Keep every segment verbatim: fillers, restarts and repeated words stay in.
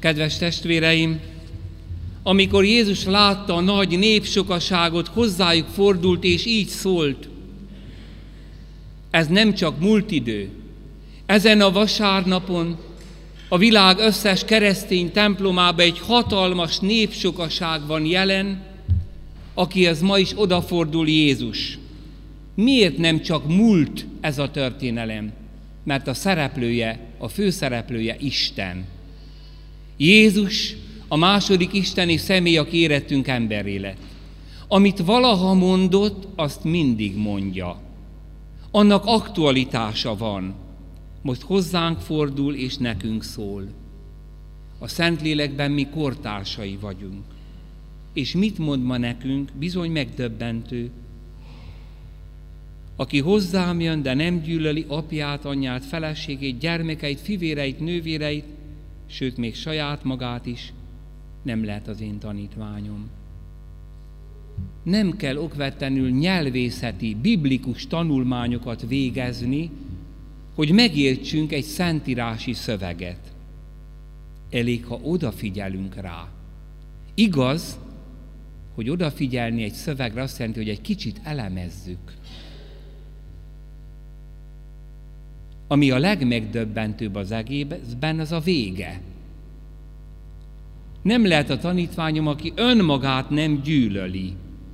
Kedves testvéreim, amikor Jézus látta a nagy népsokaságot, hozzájuk fordult és így szólt: ez nem csak múlt idő. Ezen a vasárnapon a világ összes keresztény templomában egy hatalmas népsokaság van jelen, akihez ma is odafordul Jézus. Miért nem csak múlt ez a történelem? Mert a szereplője, a főszereplője Isten. Jézus a második isteni személy, aki érettünk emberré lett. Amit valaha mondott, azt mindig mondja. Annak aktualitása van. Most hozzánk fordul és nekünk szól. A Szentlélekben mi kortársai vagyunk. És mit mond ma nekünk? Bizony megdöbbentő. Aki hozzám jön, de nem gyűlöli apját, anyját, feleségét, gyermekeit, fivéreit, nővéreit, sőt még saját magát is, nem lehet az én tanítványom. Nem kell okvetlenül nyelvészeti, biblikus tanulmányokat végezni, hogy megértsünk egy szentírási szöveget. Elég, ha odafigyelünk rá. Igaz, hogy odafigyelni egy szövegre azt jelenti, hogy egy kicsit elemezzük. Ami a legmegdöbbentőbb az egészben, az a vége. Nem lehet a tanítványom, aki önmagát nem gyűlöli.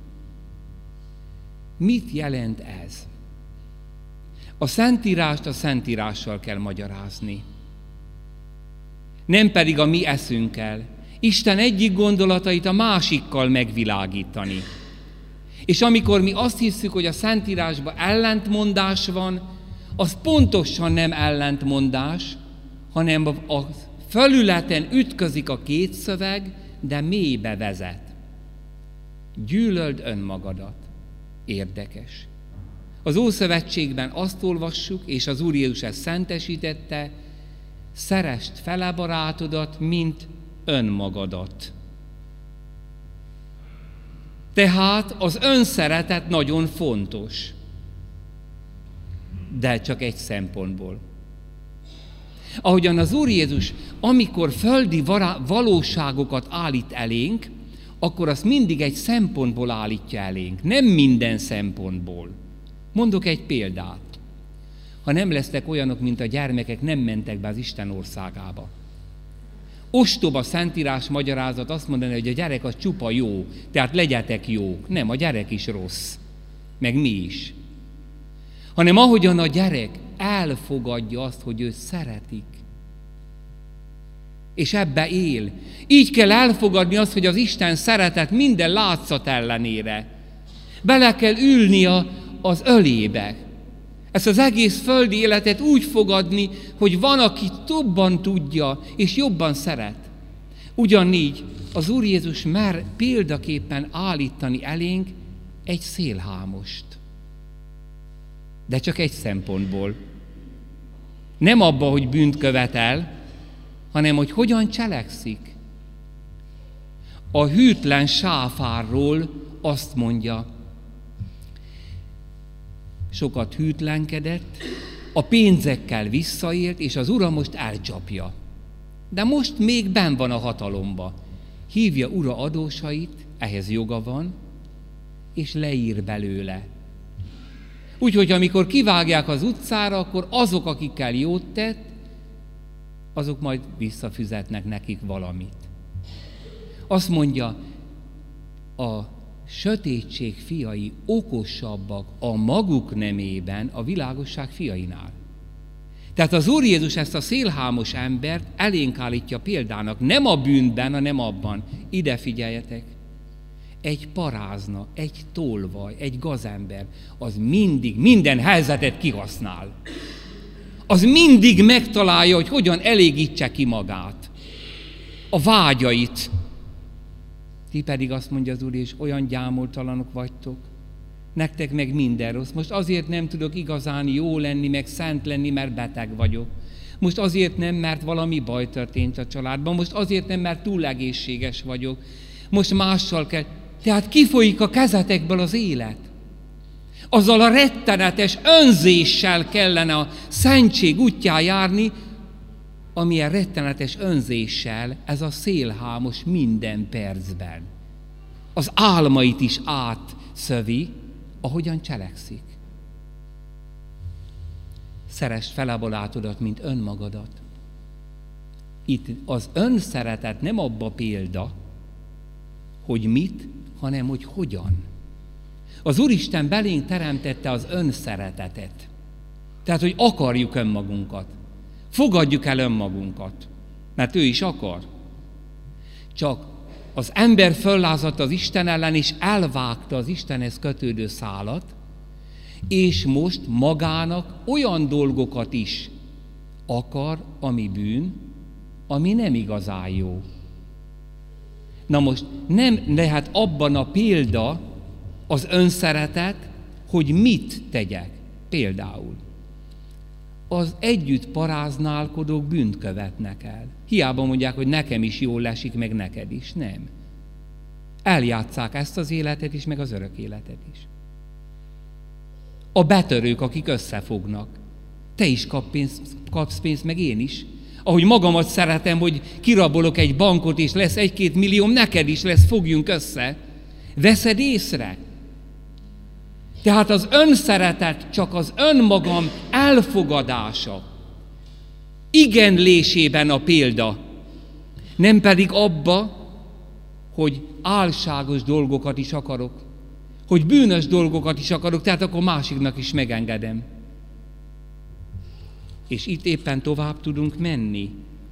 Mit jelent ez? A Szentírást a Szentírással kell magyarázni. Nem pedig a mi eszünkkel. Isten egyik gondolatait a másikkal megvilágítani. És amikor mi azt hiszük, hogy a Szentírásban ellentmondás van, az pontosan nem ellentmondás, hanem a felületen ütközik a két szöveg, de mélybe vezet. Gyűlöld önmagadat. Érdekes. Az Ószövetségben azt olvassuk, és az Úr Jézus ezt szentesítette: szeresd fele barátodat, mint önmagadat. Tehát az önszeretet nagyon fontos, de csak egy szempontból. Ahogyan az Úr Jézus, amikor földi valóságokat állít elénk, akkor azt mindig egy szempontból állítja elénk, nem minden szempontból. Mondok egy példát. Ha nem lesztek olyanok, mint a gyermekek, nem mentek be az Isten országába. Ostoba Szentírás magyarázat azt mondani, hogy a gyerek az csupa jó, tehát legyetek jók. Nem, a gyerek is rossz, meg mi is. Hanem ahogyan a gyerek elfogadja azt, hogy őt szeretik, és ebbe él. Így kell elfogadni azt, hogy az Isten szeretet minden látszat ellenére. Bele kell ülni a, az ölébe. Ezt az egész földi életet úgy fogadni, hogy van, aki jobban tudja, és jobban szeret. Ugyanígy az Úr Jézus mer példaképpen állítani elénk egy szélhámost. De csak egy szempontból. Nem abba, hogy bűnt követel, hanem hogy hogyan cselekszik. A hűtlen sáfárról azt mondja: sokat hűtlenkedett, a pénzekkel visszaélt, és az ura most elcsapja. De most még benn van a hatalomba. Hívja ura adósait, ehhez joga van, és leír belőle. Úgyhogy amikor kivágják az utcára, akkor azok, akikkel jót tett, azok majd visszafizetnek nekik valamit. Azt mondja, a sötétség fiai okosabbak a maguk nemében a világosság fiainál. Tehát az Úr Jézus ezt a szélhámos embert elénk állítja példának, nem a bűnben, hanem abban. Ide figyeljetek! Egy parázna, egy tolvaj, egy gazember, az mindig minden helyzetet kihasznál. Az mindig megtalálja, hogy hogyan elégítse ki magát, a vágyait. Ti pedig azt mondja az Úr, és olyan gyámoltalanok vagytok, nektek meg minden rossz. Most azért nem tudok igazán jó lenni, meg szent lenni, mert beteg vagyok. Most azért nem, mert valami baj történt a családban. Most azért nem, mert túl egészséges vagyok. Most mással kell. Tehát kifolyik a kezetekből az élet. Azzal a rettenetes önzéssel kellene a szentség útján járni, amilyen rettenetes önzéssel ez a szélhámos minden percben. Az álmait is átszövi, ahogyan cselekszik. Szeresd fel a barátodat, mint önmagadat. Itt az önszeretet nem abba példa, hogy mit, hanem hogy hogyan. Az Úristen belénk teremtette az önszeretetet. Tehát, hogy akarjuk önmagunkat. Fogadjuk el önmagunkat, mert ő is akar. Csak az ember föllázadt az Isten ellen, és elvágta az Istenhez kötődő szálat, és most magának olyan dolgokat is akar, ami bűn, ami nem igazán jó. Na most nem lehet abban a példa az önszeretet, hogy mit tegyek. Például az együtt paráználkodók bűnt követnek el. Hiába mondják, hogy nekem is jól esik, meg neked is. Nem. Eljátsszák ezt az életet is, meg az örök életet is. A betörők, akik összefognak. Te is kap pénzt, kapsz pénzt, meg én is. Ahogy magamat szeretem, hogy kirabolok egy bankot, és lesz egy-két millióm, neked is lesz, fogjunk össze. Veszed észre? Tehát az önszeretet csak az önmagam elfogadása, igenlésében a példa, nem pedig abba, hogy álságos dolgokat is akarok, hogy bűnös dolgokat is akarok, tehát akkor másiknak is megengedem. És itt éppen tovább tudunk menni.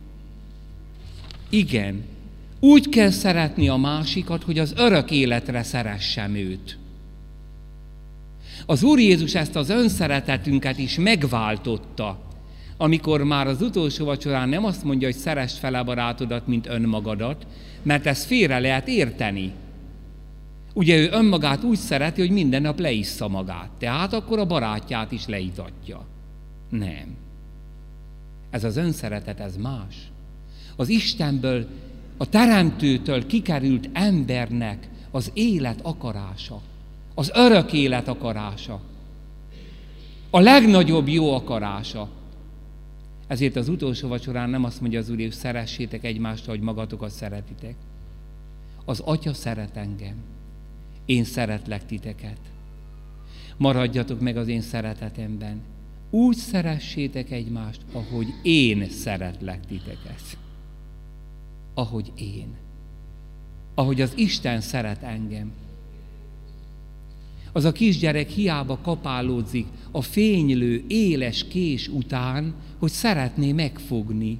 Igen, úgy kell szeretni a másikat, hogy az örök életre szeressem őt. Az Úr Jézus ezt az önszeretetünket is megváltotta, amikor már az utolsó vacsorán nem azt mondja, hogy szeresd fel a barátodat, mint önmagadat, mert ezt félre lehet érteni. Ugye ő önmagát úgy szereti, hogy minden nap leissza magát, tehát akkor a barátját is leizatja. Nem. Ez az önszeretet, ez más. Az Istenből, a Teremtőtől kikerült embernek az élet akarása, az örök élet akarása, a legnagyobb jó akarása. Ezért az utolsó vacsorán nem azt mondja az Úr, hogy szeressétek egymást, ahogy magatokat szeretitek. Az Atya szeret engem, én szeretlek titeket. Maradjatok meg az én szeretetemben. Úgy szeressétek egymást, ahogy én szeretlek titeket. Ahogy én. Ahogy az Isten szeret engem. Az a kisgyerek hiába kapálódzik a fénylő, éles kés után, hogy szeretné megfogni.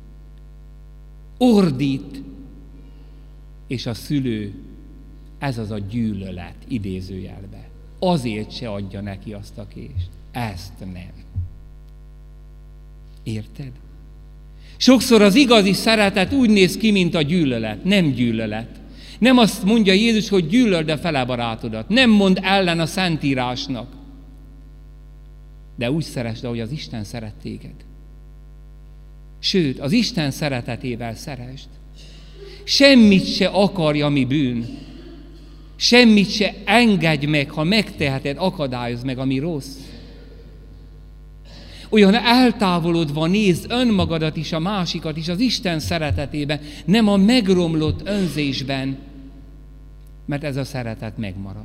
Ordít, és a szülő, ez az a gyűlölet idézőjelbe. Azért se adja neki azt a kést. Ezt nem. Érted? Sokszor az igazi szeretet úgy néz ki, mint a gyűlölet. Nem gyűlölet. Nem azt mondja Jézus, hogy gyűlöld a fele barátodat. Nem mond ellen a Szentírásnak. De úgy szeresd, ahogy az Isten szeret téged. Sőt, az Isten szeretetével szeresd. Semmit se akarj, ami bűn. Semmit se engedj meg, ha megteheted, akadályozd meg, ami rossz. Olyan eltávolodva nézd önmagadat is, a másikat is az Isten szeretetében, nem a megromlott önzésben, mert ez a szeretet megmarad.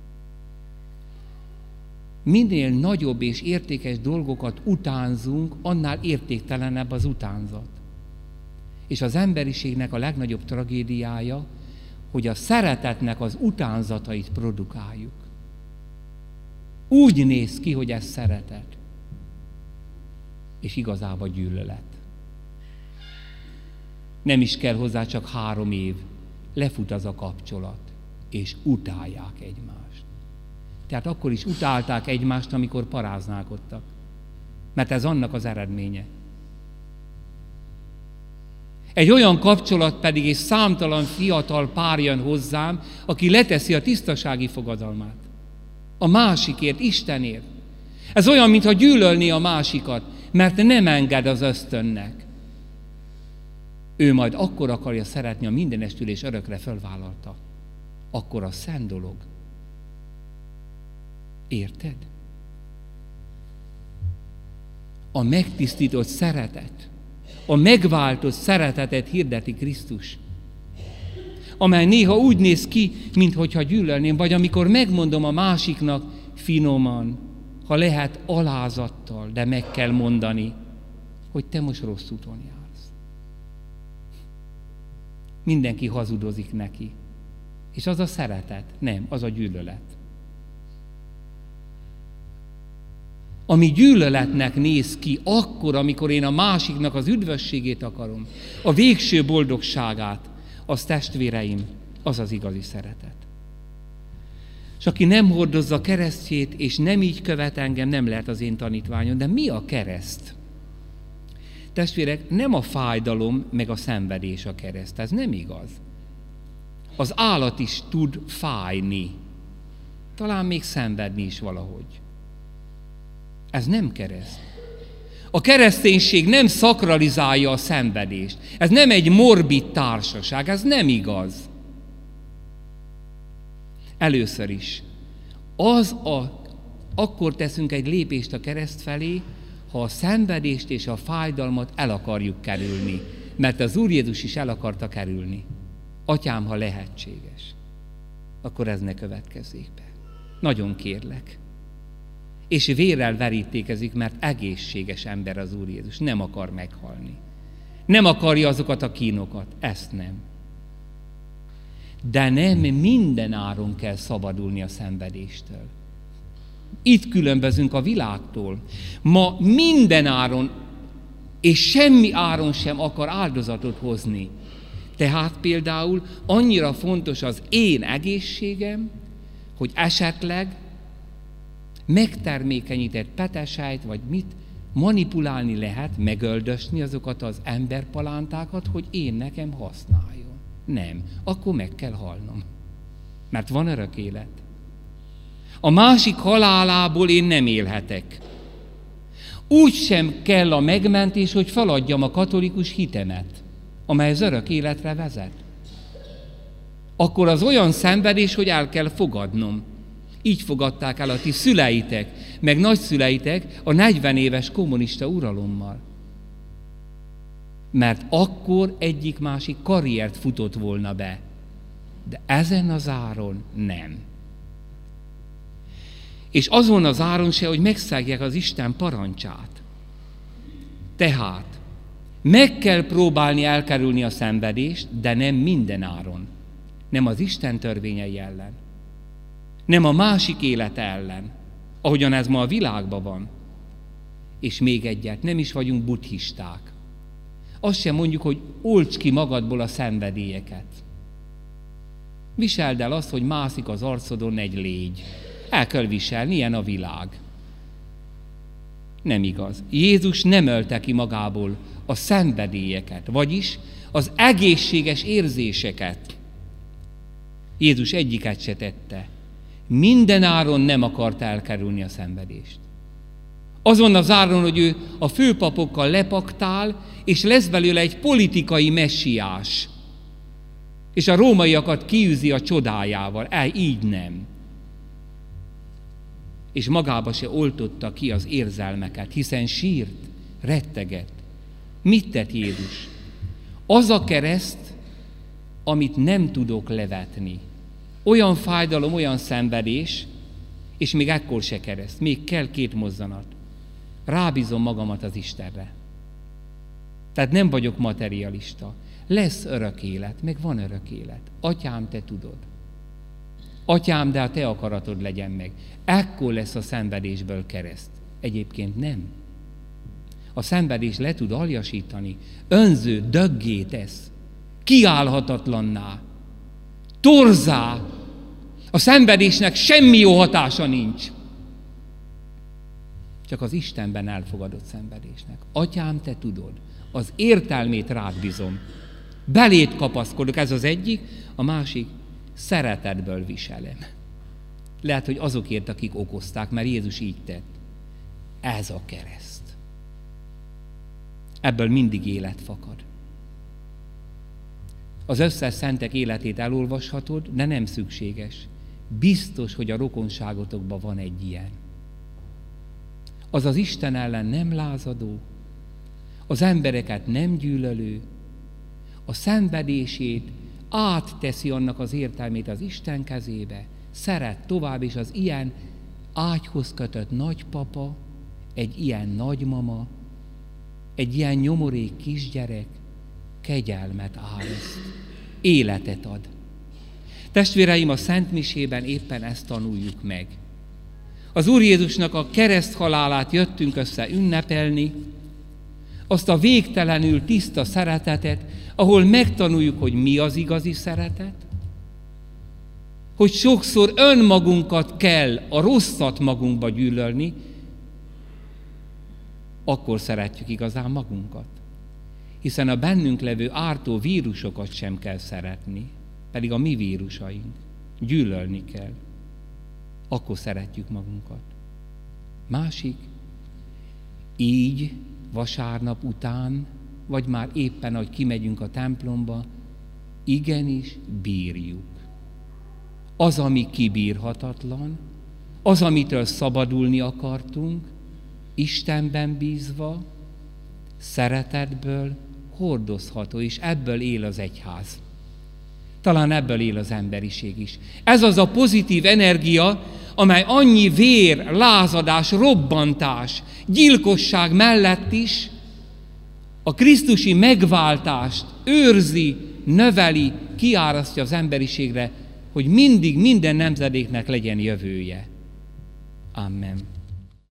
Minél nagyobb és értékes dolgokat utánzunk, annál értéktelenebb az utánzat. És az emberiségnek a legnagyobb tragédiája, hogy a szeretetnek az utánzatait produkáljuk. Úgy néz ki, hogy ez szeretet, és igazából gyűlölet. Nem is kell hozzá csak három év, lefut az a kapcsolat, és utálják egymást. Tehát akkor is utálták egymást, amikor paráználkodtak. Mert ez annak az eredménye. Egy olyan kapcsolat pedig, és számtalan fiatal pár jön hozzám, aki leteszi a tisztasági fogadalmát. A másikért, Istenért. Ez olyan, mintha gyűlölné a másikat, mert nem enged az ösztönnek. Ő majd akkor akarja szeretni, a mindenestül és örökre fölvállalta. Akkor a szent dolog. Érted? A megtisztított szeretet, a megváltott szeretetet hirdeti Krisztus, amely néha úgy néz ki, minthogyha gyűlölném, vagy amikor megmondom a másiknak finoman, ha lehet alázattal, de meg kell mondani, hogy te most rossz úton jársz. Mindenki hazudozik neki. És az a szeretet, nem, az a gyűlölet. Ami gyűlöletnek néz ki akkor, amikor én a másiknak az üdvösségét akarom, a végső boldogságát, az testvéreim, az az igazi szeretet. És aki nem hordozza keresztjét, és nem így követ engem, nem lehet az én tanítványom. De mi a kereszt? Testvérek, nem a fájdalom, meg a szenvedés a kereszt. Ez nem igaz. Az állat is tud fájni. Talán még szenvedni is valahogy. Ez nem kereszt. A kereszténység nem szakralizálja a szenvedést. Ez nem egy morbid társaság, ez nem igaz. Először is. Az a, akkor teszünk egy lépést a kereszt felé, ha a szenvedést és a fájdalmat el akarjuk kerülni. Mert az Úr Jézus is el akarta kerülni. Atyám, ha lehetséges, akkor ez ne következzék be. Nagyon kérlek. És vérrel verítékezik, mert egészséges ember az Úr Jézus. Nem akar meghalni. Nem akarja azokat a kínokat. Ezt nem. De nem minden áron kell szabadulni a szenvedéstől. Itt különbözünk a világtól. Ma minden áron, és semmi áron sem akar áldozatot hozni. Tehát például annyira fontos az én egészségem, hogy esetleg megtermékenyített petesájt, vagy mit manipulálni lehet, megöldösni azokat az emberpalántákat, hogy én nekem használjon. Nem, akkor meg kell halnom. Mert van örök élet. A másik halálából én nem élhetek. Úgy sem kell a megmentés, hogy feladjam a katolikus hitemet, amely az örök életre vezet. Akkor az olyan szenvedés, hogy el kell fogadnom. Így fogadták el a ti szüleitek, meg nagyszüleitek a negyven éves kommunista uralommal. Mert akkor egyik-másik karriert futott volna be. De ezen az áron nem. És azon az áron se, hogy megszegják az Isten parancsát. Tehát meg kell próbálni elkerülni a szenvedést, de nem minden áron. Nem az Isten törvényei ellen. Nem a másik élete ellen, ahogyan ez ma a világban van. És még egyet, nem is vagyunk buddhisták. Azt sem mondjuk, hogy olts ki magadból a szenvedélyeket. Viseld el azt, hogy mászik az arcodon egy légy. El kell viselni, ilyen a világ. Nem igaz. Jézus nem ölte ki magából a szenvedélyeket, vagyis az egészséges érzéseket. Jézus egyiket se tette. Minden áron nem akart elkerülni a szenvedést. Azon az áron, hogy ő a főpapokkal lepaktál, és lesz belőle egy politikai messiás, és a rómaiakat kiűzi a csodájával. El, így nem. És magába se oltotta ki az érzelmeket, hiszen sírt, rettegett. Mit tett Jézus? Az a kereszt, amit nem tudok levetni. Olyan fájdalom, olyan szenvedés, és még ekkor se kereszt. Még kell két mozzanat. Rábízom magamat az Istenre. Tehát nem vagyok materialista. Lesz örök élet, meg van örök élet. Atyám, te tudod. Atyám, de a te akaratod legyen meg. Ekkor lesz a szenvedésből kereszt. Egyébként nem. A szenvedés le tud aljasítani. Önző, döggé tesz. Kiállhatatlanná. Torzá. A szenvedésnek semmi jó hatása nincs. Csak az Istenben elfogadott szenvedésnek. Atyám, te tudod. Az értelmét rád bízom. Beléd kapaszkodok, ez az egyik, a másik, szeretetből viselem. Lehet, hogy azokért, akik okozták, mert Jézus így tett. Ez a kereszt. Ebből mindig élet fakad. Az összes szentek életét elolvashatod, de nem szükséges. Biztos, hogy a rokonságotokban van egy ilyen. Az az Isten ellen nem lázadó, az embereket nem gyűlölő, a szenvedését átteszi annak az értelmét az Isten kezébe, szeret tovább, és az ilyen ágyhoz kötött nagypapa, egy ilyen nagymama, egy ilyen nyomorék kisgyerek kegyelmet áraszt, életet ad. Testvéreim, a Szent Misében éppen ezt tanuljuk meg. Az Úr Jézusnak a kereszthalálát jöttünk össze ünnepelni, azt a végtelenül tiszta szeretetet, ahol megtanuljuk, hogy mi az igazi szeretet, hogy sokszor önmagunkat kell, a rosszat magunkba gyűlölni, akkor szeretjük igazán magunkat. Hiszen a bennünk levő ártó vírusokat sem kell szeretni, pedig a mi vírusaink. Gyűlölni kell. Akkor szeretjük magunkat. Másik, így vasárnap után, vagy már éppen, ahogy kimegyünk a templomba, igenis bírjuk. Az, ami kibírhatatlan, az, amitől szabadulni akartunk, Istenben bízva, szeretetből hordozható, és ebből él az egyház. Talán ebből él az emberiség is. Ez az a pozitív energia, amely annyi vér, lázadás, robbantás, gyilkosság mellett is a krisztusi megváltást őrzi, növeli, kiárasztja az emberiségre, hogy mindig minden nemzedéknek legyen jövője. Amen.